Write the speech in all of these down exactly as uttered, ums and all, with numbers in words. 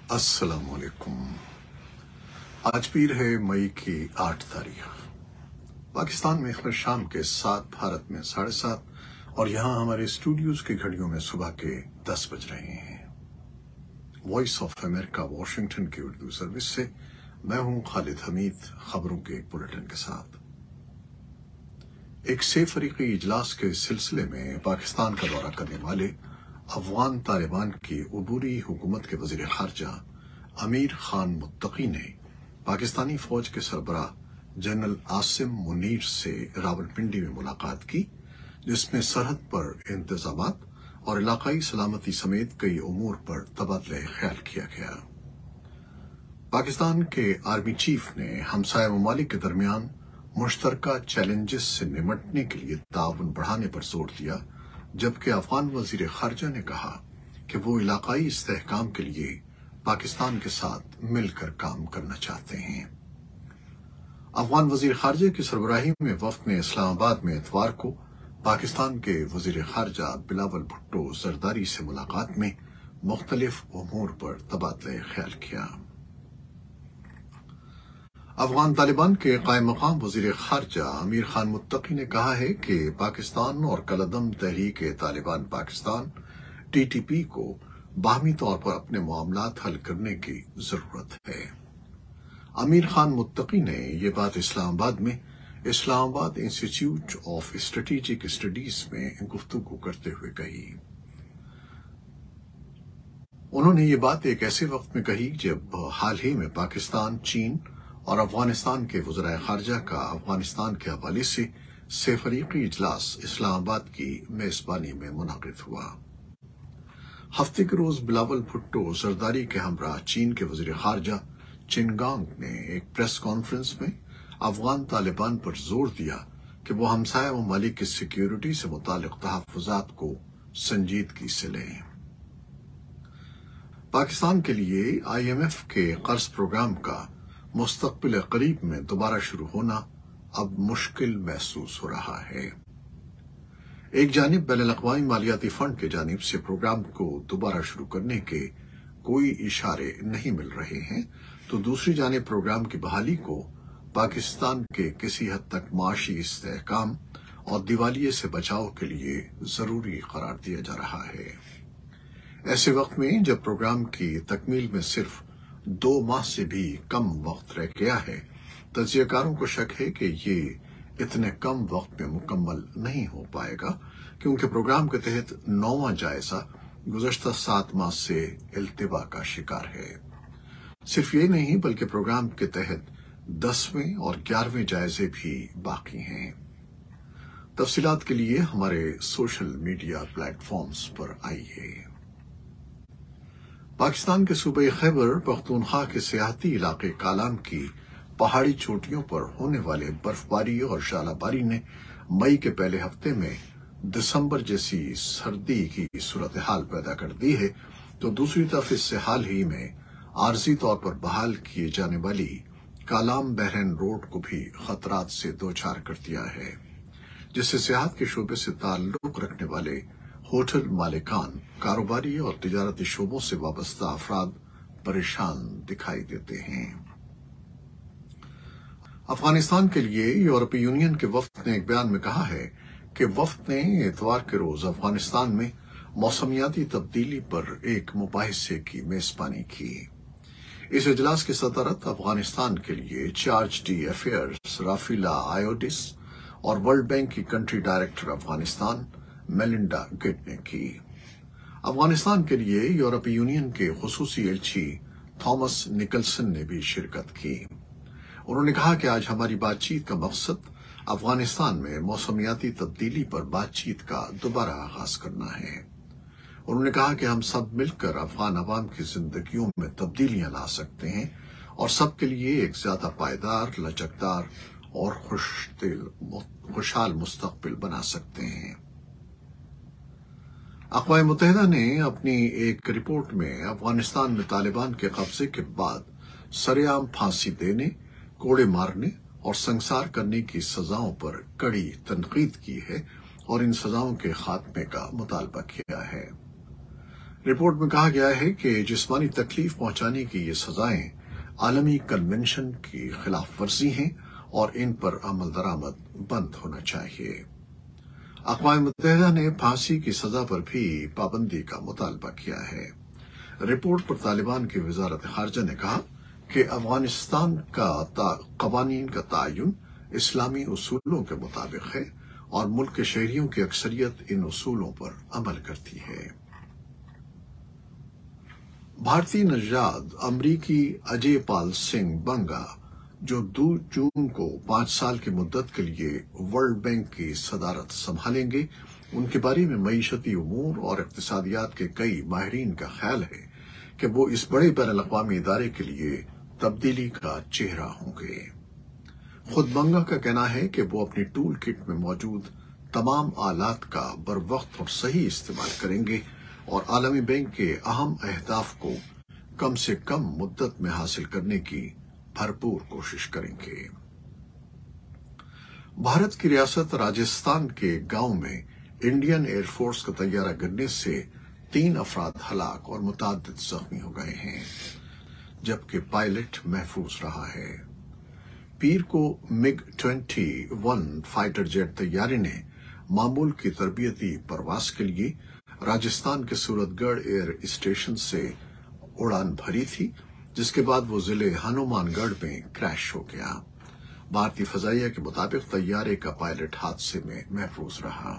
السلام علیکم۔ آج پیر ہے مئی کی آٹھ تاریخ۔ پاکستان میں اخر شام کے سات، بھارت میں ساڑھے سات، اور یہاں ہمارے اسٹوڈیوز کی گھڑیوں میں صبح کے دس بج رہے ہیں۔ وائس آف امریکہ واشنگٹن کی اردو سروس سے میں ہوں خالد حمید، خبروں کے ایک بلیٹن کے ساتھ۔ ایک سے فریقی اجلاس کے سلسلے میں پاکستان کا دورہ کرنے والے افغان طالبان کی عبوری حکومت کے وزیر خارجہ امیر خان متقی نے پاکستانی فوج کے سربراہ جنرل عاصم منیر سے راولپنڈی میں ملاقات کی، جس میں سرحد پر انتظامات اور علاقائی سلامتی سمیت کئی امور پر تبادلہ خیال کیا گیا۔ پاکستان کے آرمی چیف نے ہمسایہ ممالک کے درمیان مشترکہ چیلنجز سے نمٹنے کے لیے تعاون بڑھانے پر زور دیا، جبکہ افغان وزیر خارجہ نے کہا کہ وہ علاقائی استحکام کے لیے پاکستان کے ساتھ مل کر کام کرنا چاہتے ہیں۔ افغان وزیر خارجہ کی سربراہی میں وفد نے اسلام آباد میں اتوار کو پاکستان کے وزیر خارجہ بلاول بھٹو زرداری سے ملاقات میں مختلف امور پر تبادلہ خیال کیا۔ افغان طالبان کے قائم مقام وزیر خارجہ امیر خان متقی نے کہا ہے کہ پاکستان اور کالعدم Tehreek Taliban Pakistan T T P کو باہمی طور پر اپنے معاملات حل کرنے کی ضرورت ہے۔ امیر خان متقی نے یہ بات اسلام آباد میں اسلام آباد انسٹیٹیوٹ آف اسٹریٹجک اسٹڈیز میں گفتگو کرتے ہوئے کہی۔ انہوں نے یہ بات ایک ایسے وقت میں کہی جب حال ہی میں پاکستان، چین اور افغانستان کے وزرائے خارجہ کا افغانستان کے حوالے سے سے فریقی اجلاس اسلام آباد کی میزبانی میں منعقد ہوا۔ ہفتے کے روز بلاول بھٹو زرداری کے ہمراہ چین کے وزیر خارجہ چنگانگ نے ایک پریس کانفرنس میں افغان طالبان پر زور دیا کہ وہ ہمسایہ ممالک کی سیکیورٹی سے متعلق تحفظات کو سنجیدگی سے لیں۔ پاکستان کے لیے آئی ایم ایف کے قرض پروگرام کا مستقبل قریب میں دوبارہ شروع ہونا اب مشکل محسوس ہو رہا ہے۔ ایک جانب بین الاقوامی مالیاتی فنڈ کی جانب سے پروگرام کو دوبارہ شروع کرنے کے کوئی اشارے نہیں مل رہے ہیں، تو دوسری جانب پروگرام کی بحالی کو پاکستان کے کسی حد تک معاشی استحکام اور دیوالیے سے بچاؤ کے لیے ضروری قرار دیا جا رہا ہے۔ ایسے وقت میں جب پروگرام کی تکمیل میں صرف دو ماہ سے بھی کم وقت رہ گیا ہے، تجزیہ کاروں کو شک ہے کہ یہ اتنے کم وقت میں مکمل نہیں ہو پائے گا، کیونکہ پروگرام کے تحت نوواں جائزہ گزشتہ سات ماہ سے التوا کا شکار ہے۔ صرف یہ نہیں بلکہ پروگرام کے تحت دسویں اور گیارہویں جائزے بھی باقی ہیں۔ تفصیلات کے لیے ہمارے سوشل میڈیا پلیٹ فارمز پر آئیے۔ پاکستان کے صوبہ خیبر پختونخوا کے سیاحتی علاقے کالام کی پہاڑی چوٹیوں پر ہونے والے برف باری اور ژالہ باری نے مئی کے پہلے ہفتے میں دسمبر جیسی سردی کی صورتحال پیدا کر دی ہے، تو دوسری طرف اس سے حال ہی میں عارضی طور پر بحال کیے جانے والی کالام بحرین روڈ کو بھی خطرات سے دوچار کر دیا ہے، جس سے سیاحت کے شعبے سے تعلق رکھنے والے ہوٹل مالکان، کاروباری اور تجارتی شعبوں سے وابستہ افراد پریشان دکھائی دیتے ہیں۔ افغانستان کے لیے یورپی یونین کے وفد نے ایک بیان میں کہا ہے کہ وفد نے اتوار کے روز افغانستان میں موسمیاتی تبدیلی پر ایک مباحثے کی میزبانی کی۔ اس اجلاس کی صدارت افغانستان کے لیے chargé d'affaires Raffaella Iodice اور ورلڈ بینک کی country director Afghanistan Melinda Good نے کی۔ افغانستان کے لیے یورپی یونین کے خصوصی ایلچی تھامس نکلسن نے بھی شرکت کی۔ انہوں نے کہا کہ آج ہماری بات چیت کا مقصد افغانستان میں موسمیاتی تبدیلی پر بات چیت کا دوبارہ آغاز کرنا ہے۔ انہوں نے کہا کہ ہم سب مل کر افغان عوام کی زندگیوں میں تبدیلیاں لا سکتے ہیں اور سب کے لیے ایک زیادہ پائیدار، لچکدار اور خوش دل خوشحال مستقبل بنا سکتے ہیں۔ اقوام متحدہ نے اپنی ایک رپورٹ میں افغانستان میں طالبان کے قبضے کے بعد سرے عام پھانسی دینے، کوڑے مارنے اور سنگسار کرنے کی سزاؤں پر کڑی تنقید کی ہے اور ان سزاؤں کے خاتمے کا مطالبہ کیا ہے۔ رپورٹ میں کہا گیا ہے کہ جسمانی تکلیف پہنچانے کی یہ سزائیں عالمی کنونشن کی خلاف ورزی ہیں اور ان پر عمل درآمد بند ہونا چاہیے۔ اقوام متحدہ نے پھانسی کی سزا پر بھی پابندی کا مطالبہ کیا ہے۔ رپورٹ پر طالبان کی وزارت خارجہ نے کہا کہ افغانستان کا قوانین کا تعین اسلامی اصولوں کے مطابق ہے اور ملک کے شہریوں کی اکثریت ان اصولوں پر عمل کرتی ہے۔ بھارتی نژاد امریکی اجے پال سنگھ بنگا جو دو جون کو پانچ سال کی مدت کے لیے ورلڈ بینک کی صدارت سنبھالیں گے، ان کے بارے میں معیشتی امور اور اقتصادیات کے کئی ماہرین کا خیال ہے کہ وہ اس بڑے بین الاقوامی ادارے کے لیے تبدیلی کا چہرہ ہوں گے۔ خود بنگا کا کہنا ہے کہ وہ اپنی ٹول کٹ میں موجود تمام آلات کا بروقت اور صحیح استعمال کریں گے اور عالمی بینک کے اہم اہداف کو کم سے کم مدت میں حاصل کرنے کی بھرپور کوشش کریں گے۔ بھارت کی ریاست راجستھان کے گاؤں میں انڈین ایئر فورس کا طیارہ گرنے سے تین افراد ہلاک اور متعدد زخمی ہو گئے ہیں، جبکہ پائلٹ محفوظ رہا ہے۔ پیر کو MiG twenty one fighter jet طیارے نے معمول کی تربیتی پرواز کے لیے راجستھان کے سورت گڑھ ایئر اسٹیشن سے اڑان بھری تھی، جس کے بعد وہ ضلع ہنومان گڑھ میں کریش ہو گیا۔ بھارتی فضائیہ کے مطابق طیارے کا پائلٹ حادثے میں محفوظ رہا۔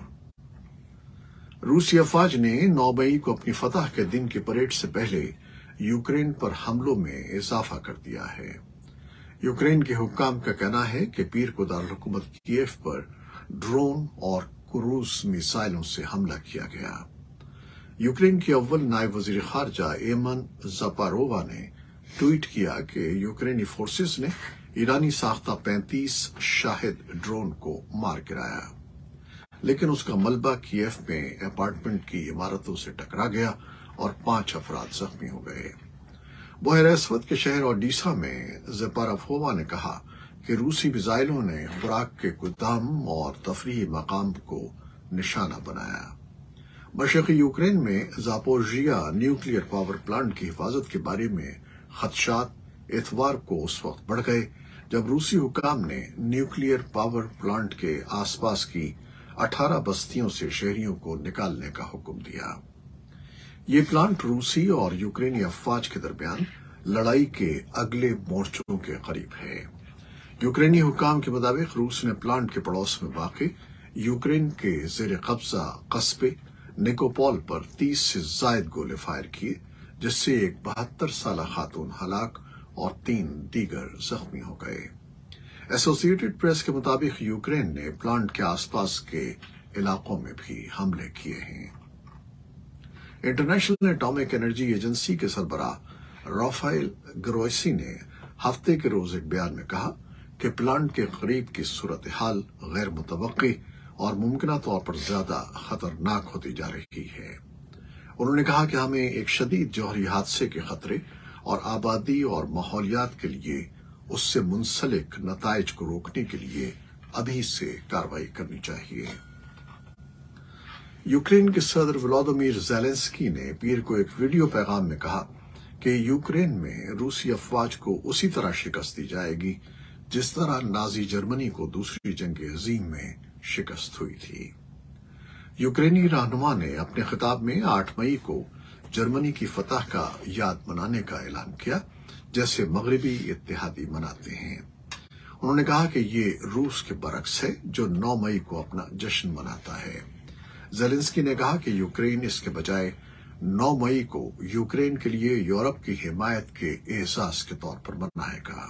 روسی افواج نے نو مئی کو اپنی فتح کے دن کی پریڈ سے پہلے یوکرین پر حملوں میں اضافہ کر دیا ہے۔ یوکرین کے حکام کا کہنا ہے کہ پیر کو دارالحکومت کیف پر ڈرون اور کروز میزائلوں سے حملہ کیا گیا۔ یوکرین کی اول نائب وزیر خارجہ ایمن زپارووا نے ٹویٹ کیا کہ یوکرینی فورسز نے ایرانی ساختہ پینتیس شاہد ڈرون کو مار گرایا، لیکن اس کا ملبہ کیف میں اپارٹمنٹ کی عمارتوں سے ٹکرا گیا اور پانچ افراد زخمی ہو گئے۔ بحیرہ اسود کے شہر اوڈیسا میں زپارووا نے کہا کہ روسی میزائلوں نے خوراک کے گودام اور تفریحی مقام کو نشانہ بنایا۔ مشرقی یوکرین میں زاپورژیا نیوکلیئر پاور پلانٹ کی حفاظت کے بارے میں خدشات اتوار کو اس وقت بڑھ گئے جب روسی حکام نے نیوکلیئر پاور پلانٹ کے آس پاس کی اٹھارہ بستیوں سے شہریوں کو نکالنے کا حکم دیا۔ یہ پلانٹ روسی اور یوکرینی افواج کے درمیان لڑائی کے اگلے مورچوں کے قریب ہے۔ یوکرینی حکام کے مطابق روس نے پلانٹ کے پڑوس میں واقع یوکرین کے زیر قبضہ قصبے نکوپول پر تیس سے زائد گولے فائر کیے، جس سے ایک بہتر سالہ خاتون ہلاک اور تین دیگر زخمی ہو گئے۔ ایسوسی ایٹڈ پریس کے مطابق یوکرین نے پلانٹ کے آس پاس کے علاقوں میں بھی حملے کیے ہیں۔ انٹرنیشنل اٹامک انرجی ایجنسی کے سربراہ رافائل گروسی نے ہفتے کے روز ایک بیان میں کہا کہ پلانٹ کے قریب کی صورتحال غیر متوقع اور ممکنہ طور پر زیادہ خطرناک ہوتی جا رہی ہے۔ انہوں نے کہا کہ ہمیں ایک شدید جوہری حادثے کے خطرے اور آبادی اور ماحولیات کے لیے اس سے منسلک نتائج کو روکنے کے لیے ابھی سے کارروائی کرنی چاہیے۔ یوکرین کے صدر ولادیمیر زیلنسکی نے پیر کو ایک ویڈیو پیغام میں کہا کہ یوکرین میں روسی افواج کو اسی طرح شکست دی جائے گی جس طرح نازی جرمنی کو دوسری جنگ عظیم میں شکست ہوئی تھی۔ یوکرینی رہنما نے اپنے خطاب میں آٹھ مئی کو جرمنی کی فتح کا یاد منانے کا اعلان کیا، جیسے مغربی اتحادی مناتے ہیں۔ انہوں نے کہا کہ یہ روس کے برعکس ہے جو نو مئی کو اپنا جشن مناتا ہے۔ زیلنسکی نے کہا کہ یوکرین اس کے بجائے نو مئی کو یوکرین کے لیے یورپ کی حمایت کے احساس کے طور پر منائے گا۔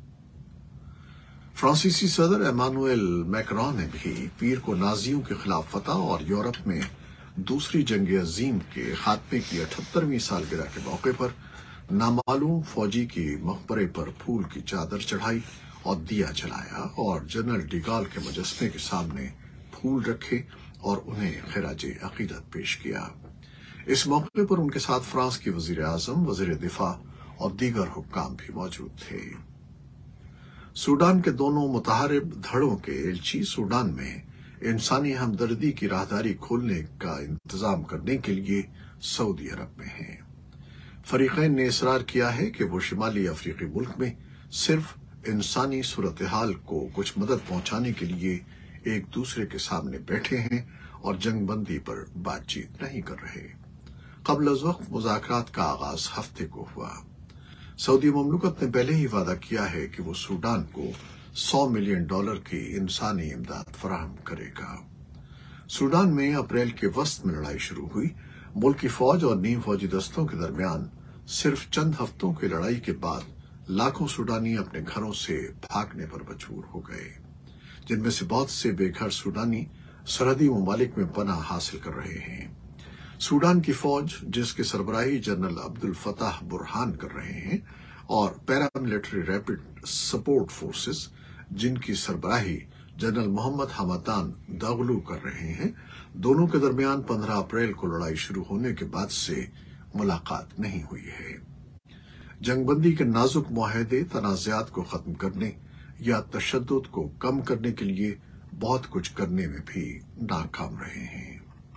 فرانسیسی صدر ایمانوئل میکرون نے بھی پیر کو نازیوں کے خلاف فتح اور یورپ میں دوسری جنگ عظیم کے خاتمے کی اٹھہترویں سالگرہ کے موقع پر نامعلوم فوجی کی مقبرے پر پھول کی چادر چڑھائی اور دیا جلایا اور جنرل ڈیگال کے مجسمے کے سامنے پھول رکھے اور انہیں خراج عقیدت پیش کیا۔ اس موقع پر ان کے ساتھ فرانس کی وزیر اعظم، وزیر دفاع اور دیگر حکام بھی موجود تھے۔ سوڈان کے دونوں متحارب دھڑوں کے ایلچی سوڈان میں انسانی ہمدردی کی راہداری کھولنے کا انتظام کرنے کے لیے سعودی عرب میں ہیں۔ فریقین نے اصرار کیا ہے کہ وہ شمالی افریقی ملک میں صرف انسانی صورتحال کو کچھ مدد پہنچانے کے لیے ایک دوسرے کے سامنے بیٹھے ہیں اور جنگ بندی پر بات چیت نہیں کر رہے۔ قبل از وقت مذاکرات کا آغاز ہفتے کو ہوا۔ سعودی مملکت نے پہلے ہی وعدہ کیا ہے کہ وہ سوڈان کو سو ملین ڈالر کی انسانی امداد فراہم کرے گا۔ سوڈان میں اپریل کے وسط میں لڑائی شروع ہوئی۔ ملک کی فوج اور نیم فوجی دستوں کے درمیان صرف چند ہفتوں کی لڑائی کے بعد لاکھوں سوڈانی اپنے گھروں سے بھاگنے پر مجبور ہو گئے، جن میں سے بہت سے بے گھر سوڈانی سرحدی ممالک میں پناہ حاصل کر رہے ہیں۔ سوڈان کی فوج، جس کی سربراہی جنرل عبد الفتاح برہان کر رہے ہیں، اور پیراملٹری ریپڈ سپورٹ فورسز، جن کی سربراہی جنرل محمد حمدان داغلو کر رہے ہیں، دونوں کے درمیان پندرہ اپریل کو لڑائی شروع ہونے کے بعد سے ملاقات نہیں ہوئی ہے۔ جنگ بندی کے نازک معاہدے تنازعات کو ختم کرنے یا تشدد کو کم کرنے کے لیے بہت کچھ کرنے میں بھی ناکام رہے ہیں۔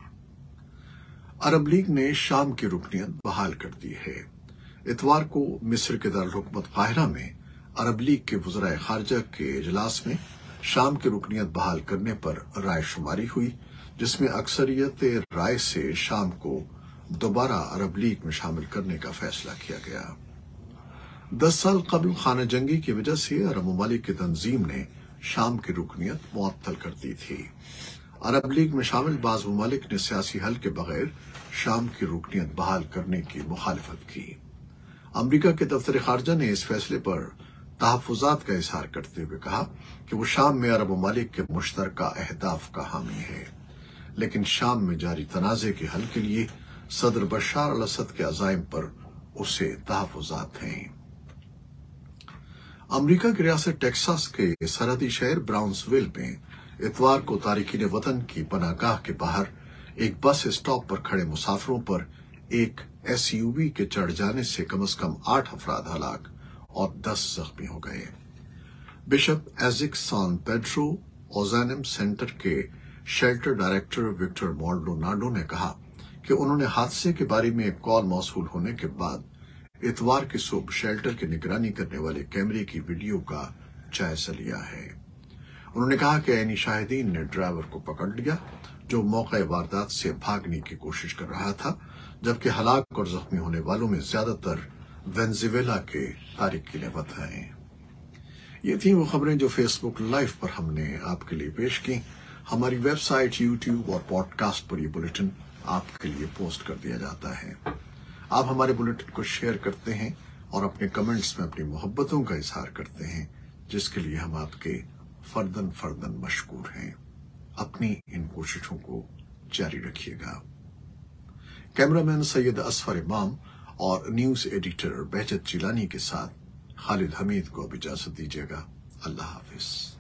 عرب لیگ نے شام کی رکنیت بحال کر دی ہے۔ اتوار کو مصر کے دارالحکومت قاہرہ میں عرب لیگ کے وزرائے خارجہ کے اجلاس میں شام کی رکنیت بحال کرنے پر رائے شماری ہوئی، جس میں اکثریت رائے سے شام کو دوبارہ عرب لیگ میں شامل کرنے کا فیصلہ کیا گیا۔ دس سال قبل خانہ جنگی کی وجہ سے عرب ممالک کی تنظیم نے شام کی رکنیت معطل کر دی تھی۔ عرب لیگ میں شامل بعض ممالک نے سیاسی حل کے بغیر شام کی رکنیت بحال کرنے کی مخالفت کی۔ امریکہ کے دفتر خارجہ نے اس فیصلے پر تحفظات کا اظہار کرتے ہوئے کہا کہ وہ شام میں عرب ممالک کے مشترکہ اہداف کا حامی ہے، لیکن شام میں جاری تنازع کے حل کے لیے صدر بشار الاسد کے عزائم پر اسے تحفظات ہیں۔ امریکہ کی ریاست ٹیکساس کے سرحدی شہر براؤنسویل میں اتوار کو تارکین وطن کی پناہ گاہ کے باہر ایک بس اسٹاپ پر کھڑے مسافروں پر ایک ایس یو وی کے چڑھ جانے سے کم از کم آٹھ افراد ہلاک اور دس زخمی ہو گئے۔ Bishop Isaac San Pedro Ozanam centre کے شیلٹر ڈائریکٹر وکٹر مالڈوناڈو نے کہا کہ انہوں نے حادثے کے بارے میں ایک کال موصول ہونے کے بعد اتوار کی صبح شیلٹر کی نگرانی کرنے والے کیمرے کی ویڈیو کا جائزہ لیا ہے۔ انہوں نے کہا کہ عینی شاہدین نے ڈرائیور کو پکڑ لیا، جو موقع واردات سے بھاگنے کی کوشش کر رہا تھا، جبکہ ہلاک اور زخمی ہونے والوں میں زیادہ تر وینزویلا کے تارکین وطن ہیں۔ یہ تھیں وہ خبریں جو فیس بک لائیو پر ہم نے آپ کے لیے پیش کی۔ ہماری ویب سائٹ، یوٹیوب اور پوڈ کاسٹ پر یہ بلیٹن آپ کے لیے پوسٹ کر دیا جاتا ہے۔ آپ ہمارے بلیٹن کو شیئر کرتے ہیں اور اپنے کمنٹس میں اپنی محبتوں کا اظہار کرتے ہیں، جس کے لیے ہم آپ کے فردن فردن مشکور ہیں۔ اپنی ان کوششوں کو جاری رکھیے گا۔ کیمرامین سید اصفر امام اور نیوز ایڈیٹر بہجت جیلانی کے ساتھ خالد حمید کو اب اجازت دیجیے گا۔ اللہ حافظ۔